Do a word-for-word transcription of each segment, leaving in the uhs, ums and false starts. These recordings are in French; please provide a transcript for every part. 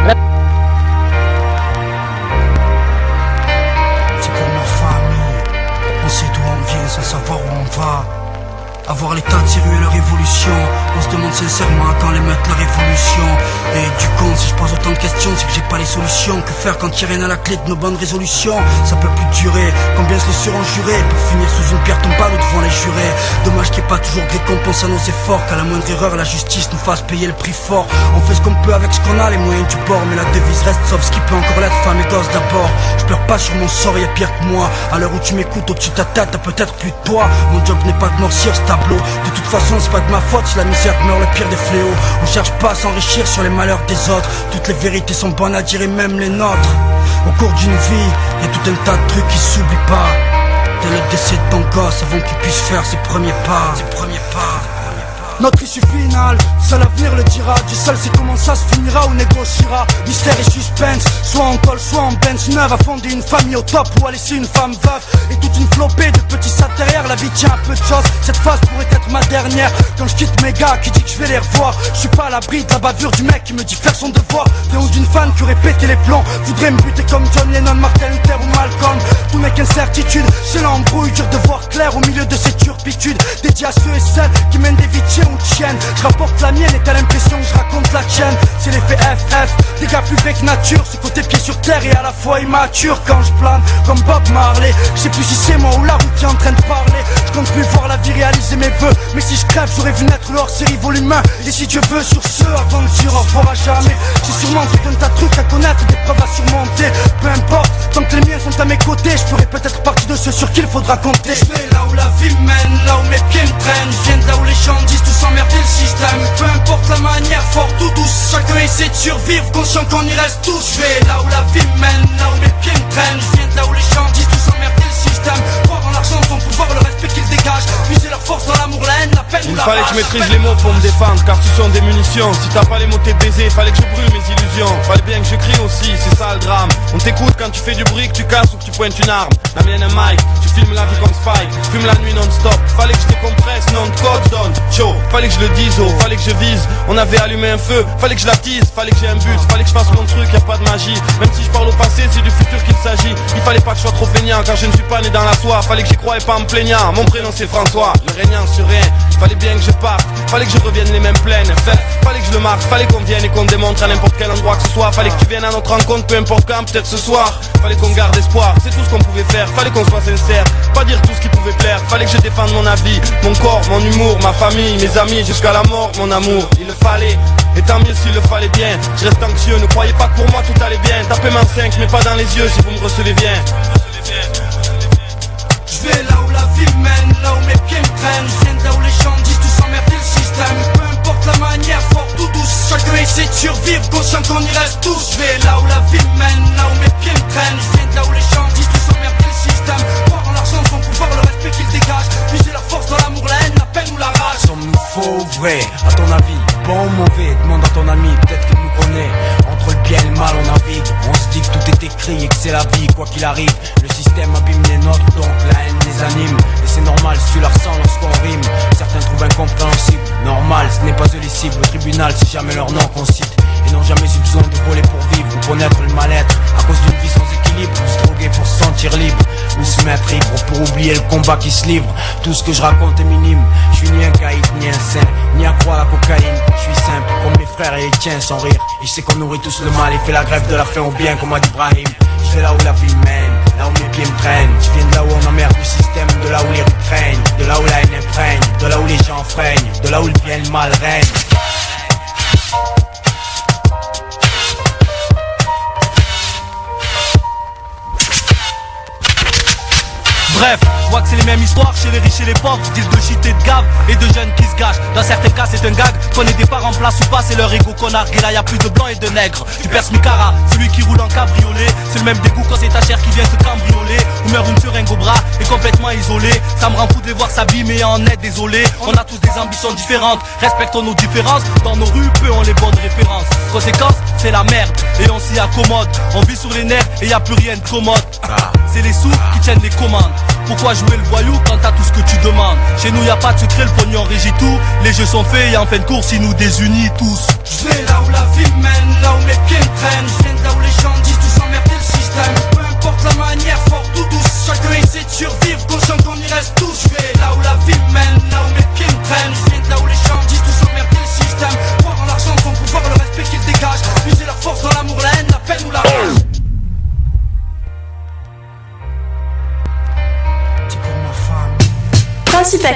C'est pour ma famille. On sait d'où on vient sans savoir où on va. Avoir l'état de sérieux et leur évolution. On se demande sincèrement quand les mettre la révolution. Et du con, si je pose autant de questions, c'est que j'ai pas les solutions. Que faire quand il y a rien à la clé de nos bonnes résolutions? Ça peut plus durer, combien se les seront jurés pour finir sous une pierre tombale ou devant les jurés. Dommage qu'il n'y ait pas toujours de récompense à nos efforts, qu'à la moindre erreur la justice nous fasse payer le prix fort. On fait ce qu'on peut avec ce qu'on a, les moyens du bord. Mais la devise reste sauf ce qui peut encore l'être, femme et gosse d'abord. Je pleure pas sur mon sort, y'a pire que moi. À l'heure où tu m'écoutes au-dessus de ta tête, t'as peut-être plus de toi. Mon job n'est pas de noircir ce tableau. De toute façon c'est pas de ma faute si la misère meurt le pire des fléaux. On cherche pas à s'enrichir sur les malheurs des autres. Toutes les vérités sont bonnes à dire et même les nôtres. Au cours d'une vie, y'a tout un tas de trucs qui s'oublient pas. Dès le décès de ton gosse avant qu'il puisse faire ses premiers pas. Ses premiers pas. Notre issue finale, seul l'avenir le dira. Dieu seul sait comment ça se finira ou négociera. Mystère et suspense, soit en col, soit en Benz neuve. A fonder une famille au top ou à laisser une femme veuve. Et toute une flopée de petits sacs derrière. La vie tient un peu de choses, cette phase pourrait être ma dernière. Quand je quitte mes gars qui dit que je vais les revoir. Je suis pas à l'abri de la bavure du mec qui me dit faire son devoir. Bien ou d'une fan qui aurait pété les plombs. Voudrait me buter comme John Lennon, Martin Luther ou Malcolm. Tout n'est qu'incertitude, c'est l'embrouille. Dur de voir clair au milieu de ces turpitudes. Dédié à ceux et celles qui mènent des vies ou de chienne. Je rapporte la mienne et t'as l'impression que je raconte la tienne. C'est l'effet F F, des gars plus vrai que nature. Ce côté pied sur terre et à la fois immature. Quand je plane comme Bob Marley, je sais plus si c'est moi ou la route qui est en train de parler. Je compte plus voir la vie réaliser mes vœux. Mais si je crève j'aurais vu naître le hors-série volume un. Et si Dieu veut sur ce, avant de dire au revoir à jamais. J'ai sûrement tout un tas de trucs à connaître, des preuves à surmonter. Peu importe, tant que les miens sont à mes côtés. Je ferai peut-être partie de ceux sur qui il faudra compter. Je vais là où la vie mène, là où mes pieds me traînent. Je viens de là où les gens disent tout s'emmerder le système. Peu importe la manière, fort ou douce, chacun essaie de survivre, conscient qu'on y reste tous. Je vais là où la vie mène, là où mes pieds me traînent. Je viens de là où les gens disent tout s'emmerder le système. Croire en l'argent, son pouvoir, le respect qu'ils dégagent. Puiser leur force dans l'amour, la haine, la peine ou la rage. Il fallait que je maîtrise les mots pour me défendre, car ce sont des munitions. Si t'as pas les mots t'es baisé, fallait que je brûle mes illusions. Fallait bien que je crie aussi, c'est ça le drame. On t'écoute quand tu fais du bruit, que tu casses ou que tu pointes une arme. La mienne un mic, tu filmes la vie comme Spike. Fume la nuit non-stop, fallait que je décompresse, non de code donne chaud. Fallait que je le dise, oh, fallait que je vise. On avait allumé un feu, fallait que je l'attise. Fallait que j'ai un but, fallait que je fasse mon truc, y a pas de magie. Même si je parle au passé, c'est du futur qu'il s'agit. Il fallait pas que je sois trop feignant, car je ne suis pas né dans la soie. Fallait que j'y croie et pas en me plaignant. Mon prénom c'est François, ne régnant sur rien. Fallait bien que je parte, fallait que je revienne les mêmes pleines. Fait, fallait que je le marque, fallait qu'on vienne et qu'on démontre à n'importe quel endroit que ce soit. Fallait que tu viennes à notre rencontre, peu importe quand, peut-être ce soir. Fallait qu'on garde espoir, c'est tout ce qu'on pouvait faire. Fallait qu'on soit sincère, pas dire tout ce qui pouvait plaire. Fallait que je défende mon avis, mon corps, mon humour, ma famille, mes amis, jusqu'à la mort, mon amour. Il le fallait, et tant mieux s'il le fallait bien. Je reste anxieux, ne croyez pas que pour moi tout allait bien. Tapez main cinq, mais pas dans les yeux si vous me recevez bien. Je vais là où la vie mène, là où mes pieds me traînent. Je viens de là où les gens disent tout s'emmerder le système. Peu importe la manière, forte ou douce, chacun essaie de survivre, conscient qu'on y reste tous. Je vais là où la vie mène, là où mes pieds me traînent. Je viens de là où les gens disent tout s'emmerder le système. Croire en l'argent, son pouvoir, le respect qu'ils dégagent. Puiser leur force dans l'amour, la haine, la peine ou la rage. Sommes-nous faux ou vrai, à ton avis? Bon ou mauvais, demande à ton ami, peut-être qu'il nous connaît. Entre le bien et le mal on navigue. On se dit que tout est écrit et que c'est la vie, quoi qu'il arrive. Le système abîme les nôtres, donc la haine les anime. Et c'est normal si tu la ressens lorsqu'on rime. Certains trouvent incompréhensible, normal, ce n'est pas eux les cibles. Au tribunal c'est jamais leur nom qu'on cite. Ils n'ont jamais eu besoin de voler pour vivre ou connaître le mal-être. À cause d'une vie sans équilibre, ou se droguer pour se sentir libre, ou se mettre ivre pour oublier le combat qui se livre. Tout ce que je raconte est minime. Je suis ni un caïd, ni un saint, ni accro à la cocaïne. Je suis simple comme mes frères et les tiens sans rire. Et je sais qu'on nourrit tous le mal et fait la grève de la faim au bien comme a dit Brahim. Je vais là où la vie mène, là où mes pieds me traînent. Je viens de là où on emmerde du système, de là où les rues craignent, de là où la haine imprègne, de là où les gens freinent, de là où le bien et le mal règne. Bref, je vois que c'est les mêmes histoires chez les riches et les pauvres. Disent de shit et de gave et de jeunes qui se gâchent. Dans certains cas c'est un gag, qu'on ait des parents en place ou pas, c'est leur ego qu'on nargue. Et là y'a plus de blancs et de nègres. Tu perces Micara, celui qui roule en cabriolet. C'est le même dégoût quand c'est ta chair qui vient te cambrioler. Ou meurt une seringue au bras et complètement isolé. Ça me rend fou de les voir s'abîmer en net, désolé. On a tous des ambitions différentes, respectons nos différences. Dans nos rues, peu ont les bonnes références. Conséquence, c'est la merde et on s'y accommode. On vit sur les nerfs et y a plus rien de commode. C'est les sous qui tiennent les commandes. Pourquoi jouer le voyou quand t'as tout ce que tu demandes? Chez nous y a pas de secret, le pognon régit tout. Les jeux sont faits et en fin de course ils nous désunissent tous. Je vais là où la vie mène, là où mes pieds me traînent.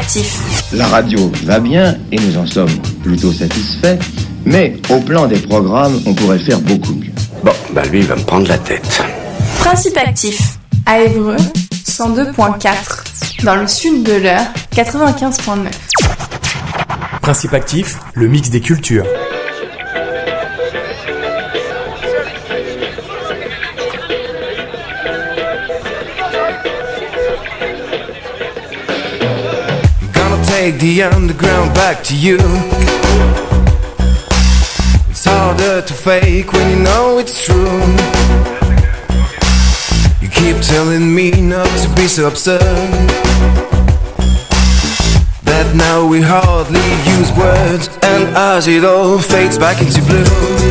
Actif. La radio va bien et nous en sommes plutôt satisfaits, mais au plan des programmes, on pourrait faire beaucoup mieux. Bon, bah lui, il va me prendre la tête. Principe Actif. À Évreux, cent deux virgule quatre. Dans le sud de l'Eure, quatre-vingt-quinze virgule neuf. Principe Actif, le mix des cultures. Take the underground back to you. It's harder to fake when you know it's true. You keep telling me not to be so absurd, that now we hardly use words, and as it all fades back into blue,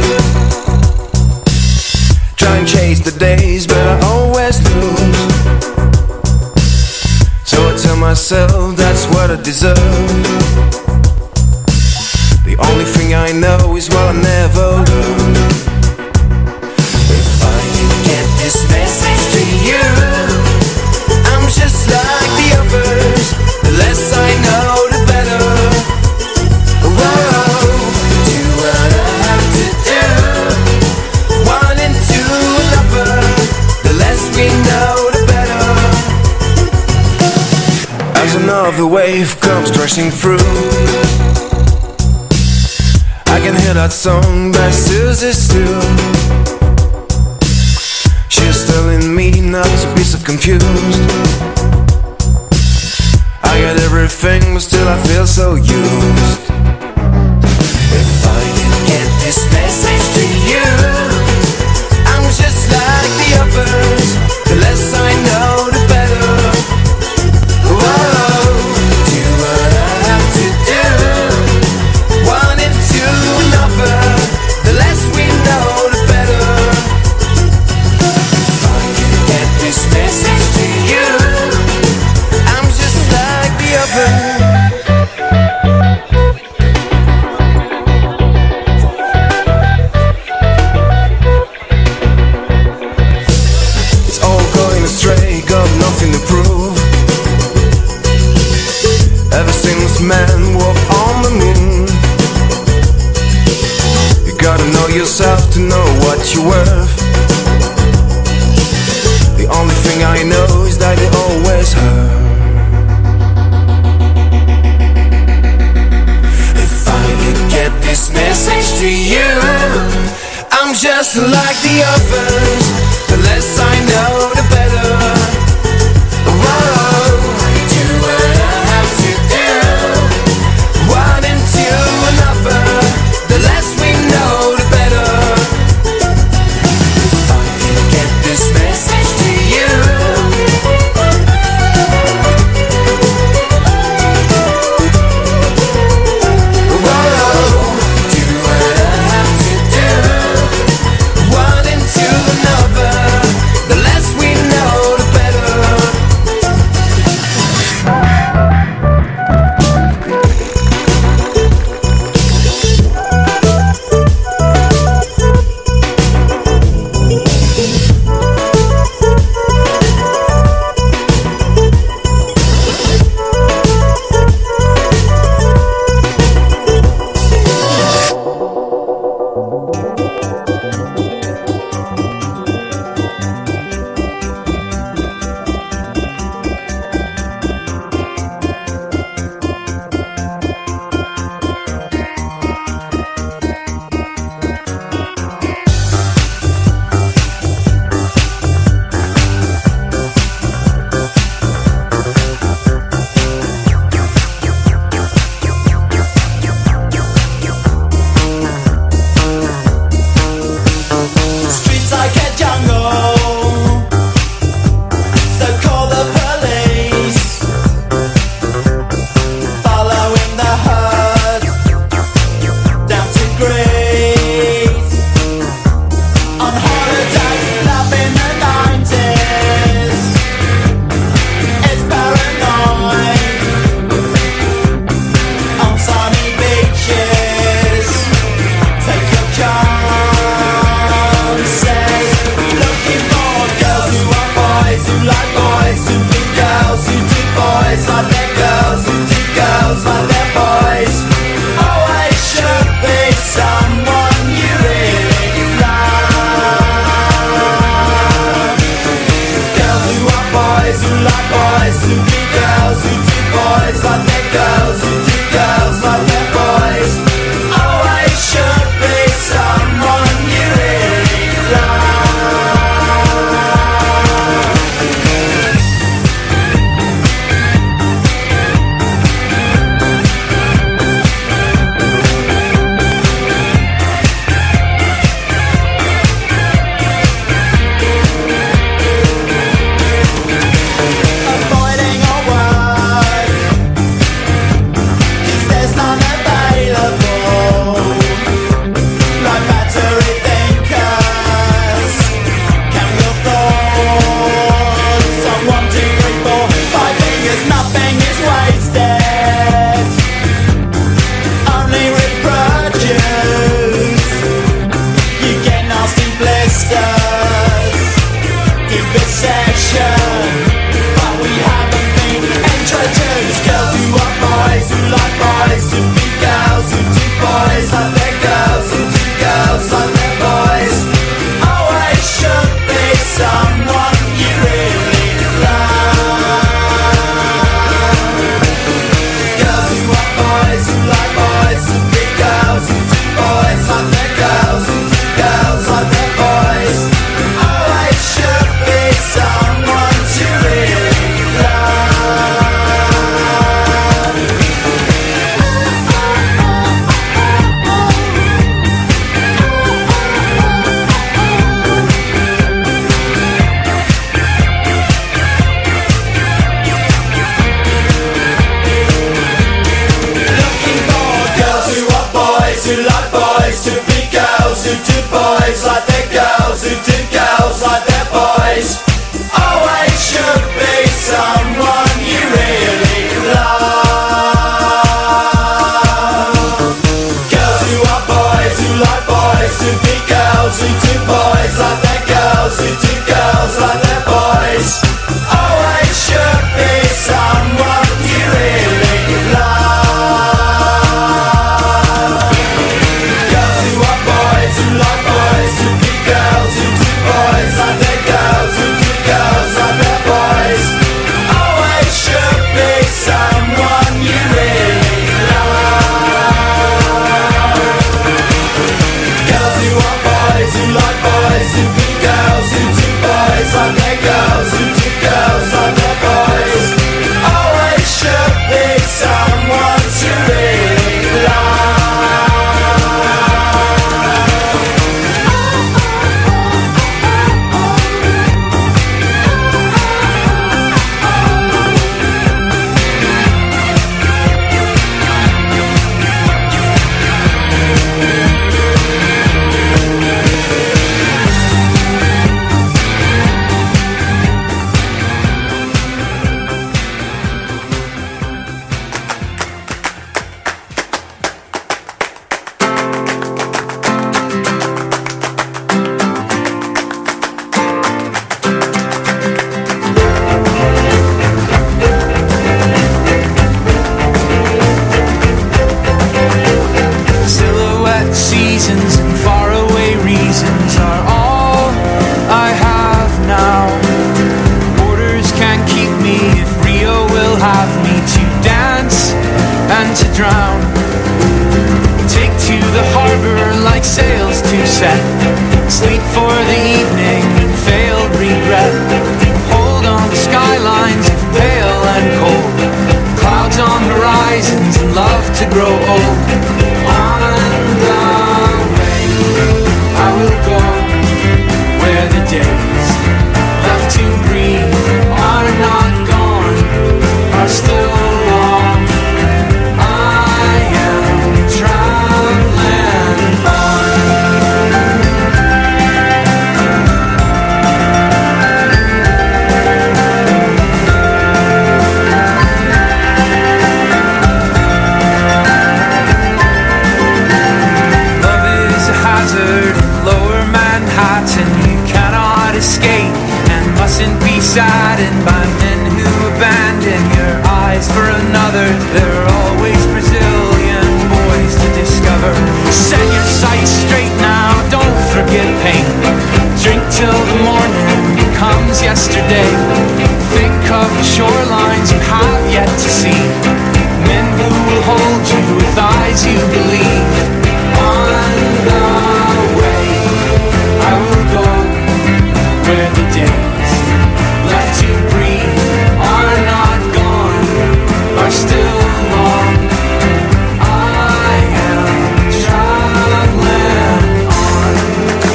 try and chase the days but I always lose. So I tell myself that's what I deserve. The only thing I know is what I never learned. If I can get this message to you, I'm just like the others. The less I know, the better. Whoa, do what I have to do. One into another. The less we know, the better. As another wave comes crashing through, I can hear that song by Susie Stu. She's telling me not to be so confused. I got everything but still I feel so used. If I can get this message to you, I'm just like the others. The less I know, the better. Whoa, do what I have to do. One into another. The less we know, the better. If I can get this message to you, I'm just like the others. It's all going astray, got nothing to prove. Ever since man walked on the moon, you gotta know yourself to know what you're worth. The only thing I know is that they always hurt. If I can get this message to you, I'm just like the others. The less I know, the better. Whoa, do what I have to do. One into another. The less we know, the better. If I can get this message to you, whoa, do what I have to do. One into another. The less we know, the better. Streets like a jungle, so call the police. Following the herd down to Greece. On holiday, love in the nineties. It's paranoid. On sunny beaches, take your chances. Look masters in this section, but we haven't been introduced. Girls who are boys, who like boys, to be girls who do boys like their girls, who do girls like their boys. Always should be someone you really love. Girls who are boys, who like boys, to be girls who do boys like their girls, who do girls like their boys. Always should be someone to really love. Looking for girls who are boys, who like boys, to be girls who do boys like their girls, who do girls like their boys. Always should be someone you really love. Girls who are boys, who like boys, to be girls who do boys like their girls, who do girls like their boys. Always should be someone you really love. Girls who are boys, who like boys, to be girls who do boys like their girls, who do girls like their boys. Always should be someone you really love. Girls who are boys, who like boys, to be girls who do boys like their girls, who do girls like their boys. Always should be someone to really Silhouette seasons and faraway reasons are all I have now. Borders can't keep me if Rio will have me to dance and to drown. Take to the harbor like sails to set, sleep for the evening and failed regret. Hold on to skylines if pale and cold, clouds on horizons and love to grow old. On the way I will go where the days left to breathe are not gone, are still long. I am traveling on. Love is a hazard in lower Manhattan. You cannot escape and mustn't be saddened by men who abandon your eyes for another. There are always Brazilian boys to discover. Set your sights straight now, don't forget pain. Drink till the morning becomes yesterday. Think of the shorelines you have yet to see. Men who will hold you with eyes you believe. On the way I will go where the days left to breathe are not gone, are still long. I am traveling on.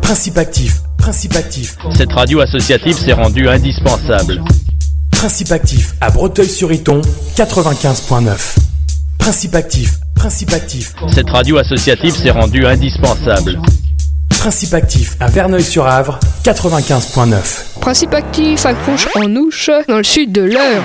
Principe actif, principe actif. Cette radio associative s'est rendue indispensable. Principe actif à Breteuil-sur-Iton, quatre-vingt-quinze point neuf. Principe actif, principe actif. Cette radio associative s'est rendue indispensable. Principe actif à Verneuil-sur-Avre, quatre-vingt-quinze point neuf. Principe actif à Conches-en-Ouche, dans le sud de l'Eure.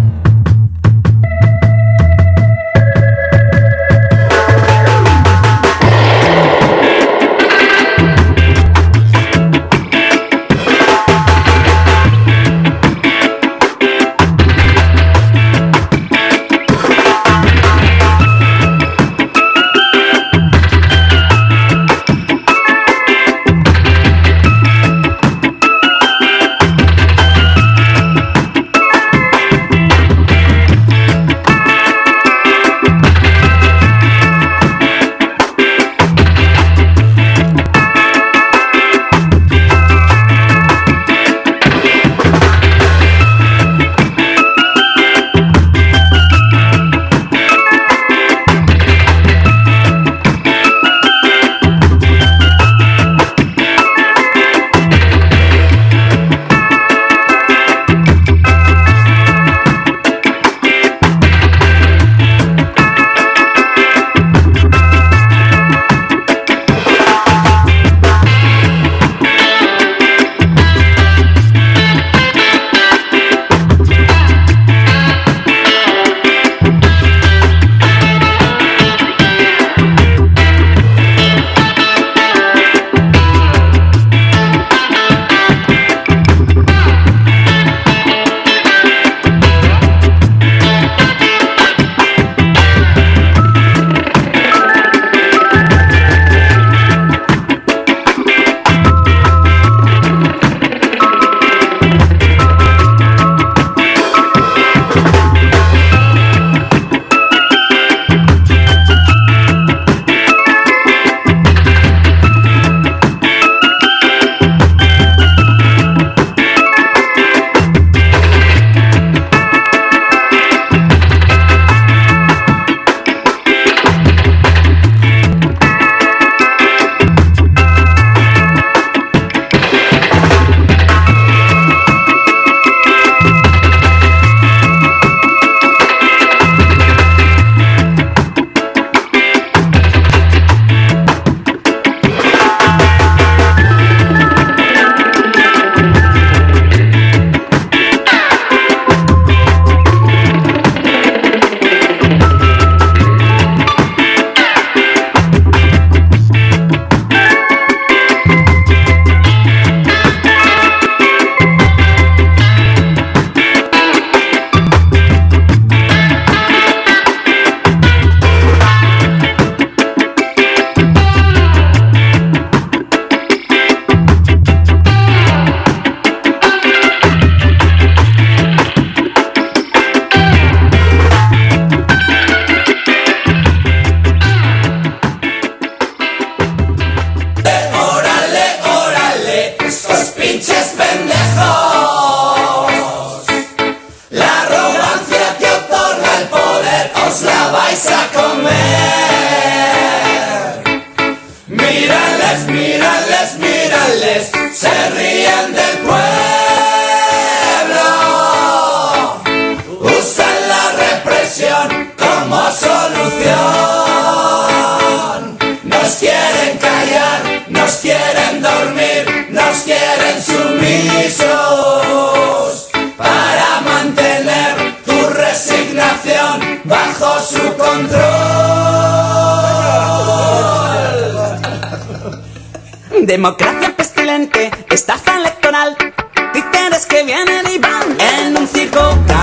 Democracia pestilente, estafa electoral, títeres que vienen y van en un circo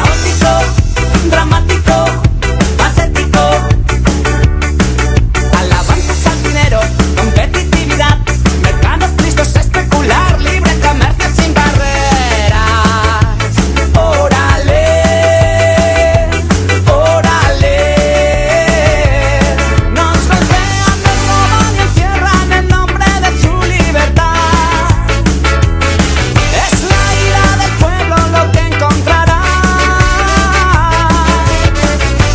caótico, dramático, patético. Alabanzas al dinero, competitividad, mercados listos a especular, libre comercio sin barreras. Órale, órale, nos golpean, nos roban y encierran en nombre de su libertad. Es la ira del pueblo lo que encontrará.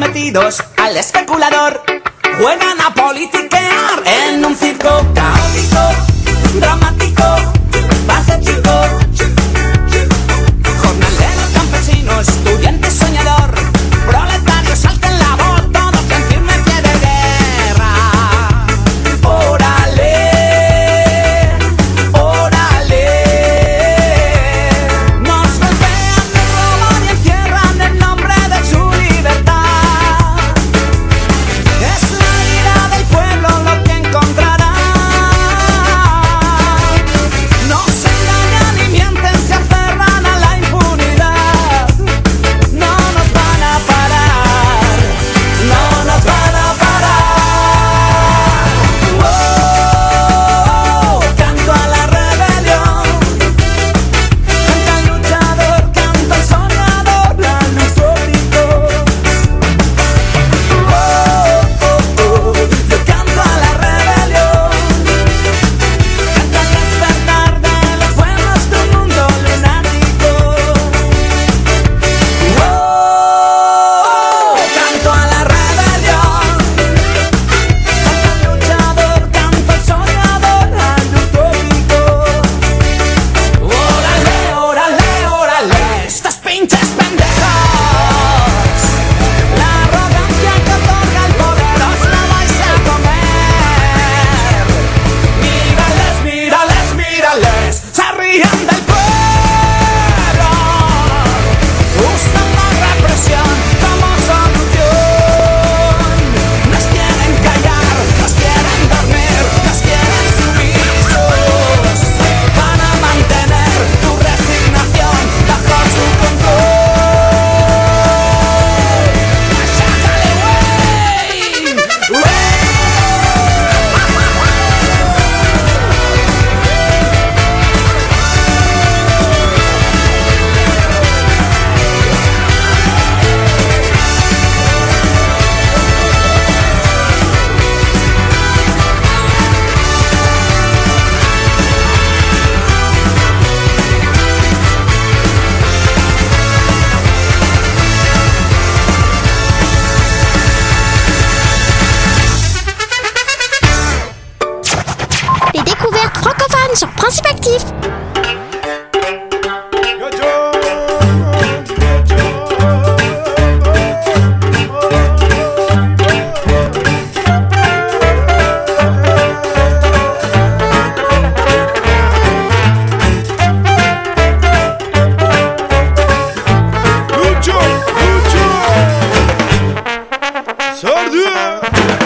partidos al especulador. Juegan a politiquear en un circo caótico, dramático, patético. Jornalero, campesino, estudiante, soñador, proletario, salta en la voz, todos en firme pie de guerra. Órale, órale. Nos golpean, nos roban y encierran en nombre de su libertad. Es la ira del pueblo lo que encontrará. No se engañan ni mienten, se aferran a la impunidad. No nos van a parar, no nos van a parar. Oh, canto a la rebelión, canta el luchador, canta el soñador, la luz gritó. Oh, oh, oh, yo canto a la rebelión, canta el despertar de los pueblos de un mundo lunático. Oh, canto a la rebelión, canta el luchador, canta el soñador, la luz gritó. Órale, órale, órale, estas pinches pendejos. La arrogancia que otorga el poder os la vais a comer. Mírales, mírales, mírales, se ríen del pueblo. Usan la represión como solución. Nos quieren callar, nos quieren dormir, nos quieren sumisos para mantener tu resignación bajo su control. ¡Sácale, güey! ¡Güey! Les découvertes francophones sur Principe Actif. Lucho, Lucho, Sardua.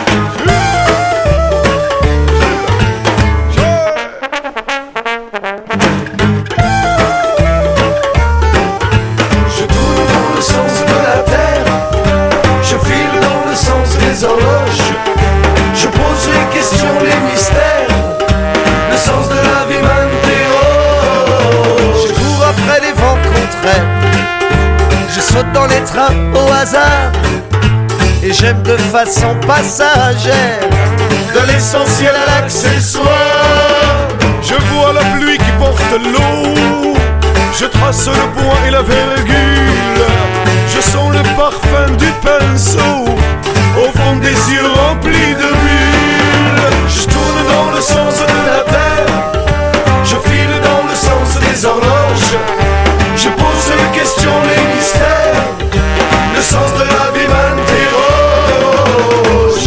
Je tourne dans le sens de la terre, je file dans le sens des horloges, je pose les questions, les mystères, le sens de la vie m'interroge. Je cours après les vents contraires, je saute dans les trains au hasard, et j'aime de façon passagère, de l'essentiel à l'accessoire. Je vois la pluie qui porte l'eau, je trace le point et la virgule, je sens le parfum du pinceau, au fond des yeux remplis de bulles. Je tourne dans le sens de la terre, je file dans le sens des horloges, je pose les questions, les mystères, le sens de la vie m'interroge.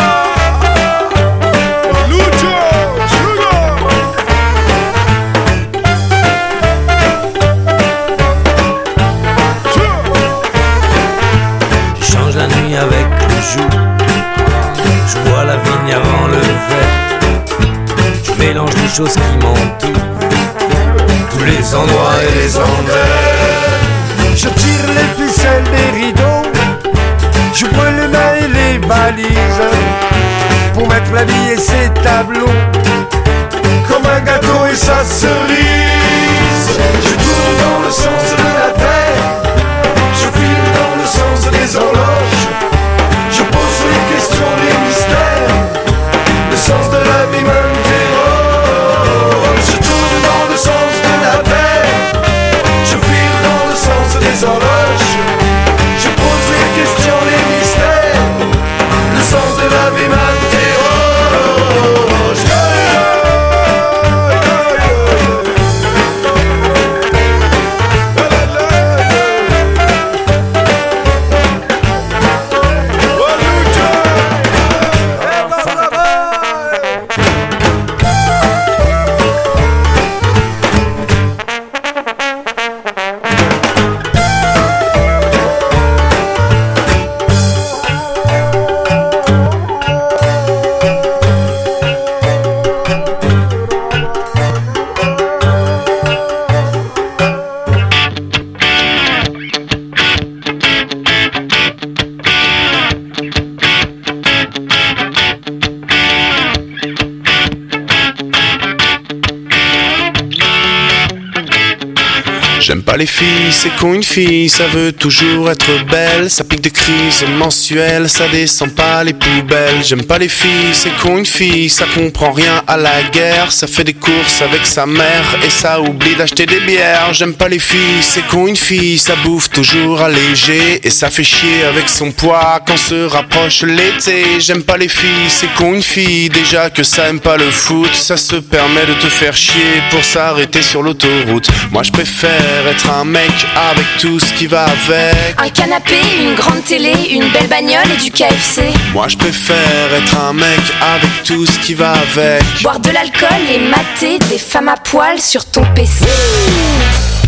Lucho, Sugar. Je change la nuit avec le jour, je bois la vigne avant le verre, je mélange les choses qui m'entourent, tous les endroits et les envers. Je tire les ficelles des rideaux, je brûle les mains et les valises, pour mettre la vie et ses tableaux, comme un gâteau et sa cerise. Je tourne dans le sens de la terre, je file dans le sens des horloges, je pose les questions, les mystères, le sens de la vie m'interroge. Je tourne dans le sens de la terre, je file dans le sens des horloges, je pose les questions, les mystères. pas les filles, c'est con une fille, ça veut toujours être belle. Ça pique des crises mensuelles, ça descend pas les poubelles. J'aime pas les filles, c'est con une fille, ça comprend rien à la guerre. Ça fait des courses avec sa mère et ça oublie d'acheter des bières. J'aime pas les filles, c'est con une fille, ça bouffe toujours allégé et ça fait chier avec son poids quand se rapproche l'été. J'aime pas les filles, c'est con une fille, déjà que ça aime pas le foot, ça se permet de te faire chier pour s'arrêter sur l'autoroute. Moi je préfère être un mec avec tout ce qui va avec. Un canapé, une grande télé, une belle bagnole et du K F C. Moi je préfère être un mec avec tout ce qui va avec. Boire de l'alcool et mater des femmes à poil sur ton P C.